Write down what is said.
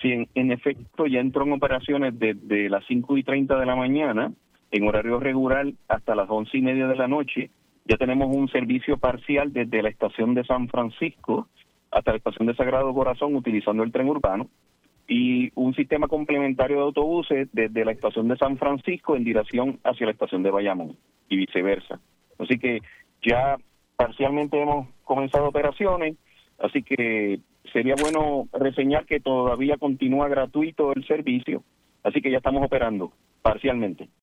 Sí, en efecto, ya entró en operaciones desde las 5:30 de la mañana, en horario regular, hasta las 11:30 de la noche. Ya tenemos un servicio parcial desde la estación de San Francisco hasta la estación de Sagrado Corazón, utilizando el tren urbano, y un sistema complementario de autobuses desde la estación de San Francisco en dirección hacia la estación de Bayamón y viceversa. Así que ya parcialmente hemos comenzado operaciones, así que sería bueno reseñar que todavía continúa gratuito el servicio, así que ya estamos operando parcialmente.